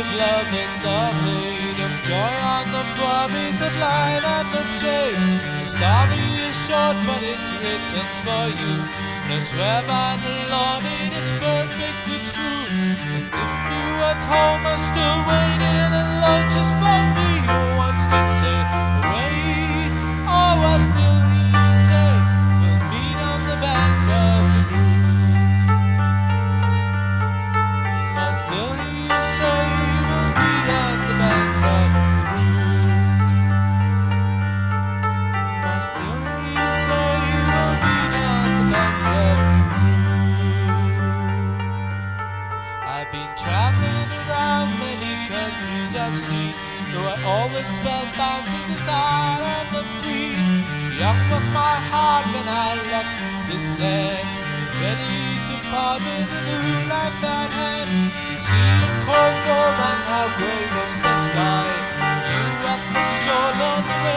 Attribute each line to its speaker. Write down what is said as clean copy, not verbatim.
Speaker 1: love and of hate, of joy on the furbies, of light and of shade. The story is short, but it's written for you, and I swear by the Lord it is perfectly true. And if you at home are still waiting alone just for me, oh, once did say away, oh, I still hear you say we'll meet on the banks of the brook. I still hear you say we'll meet on the banks of the brook. I still hear you say we'll meet on the banks of the brook. I've been traveling around many countries I've seen, though I always felt bound to this island of Green. Young was my heart when I left this land, ready to part with a new life at hand. The sea and cold for and how grey was the sky. You at the shore, lonely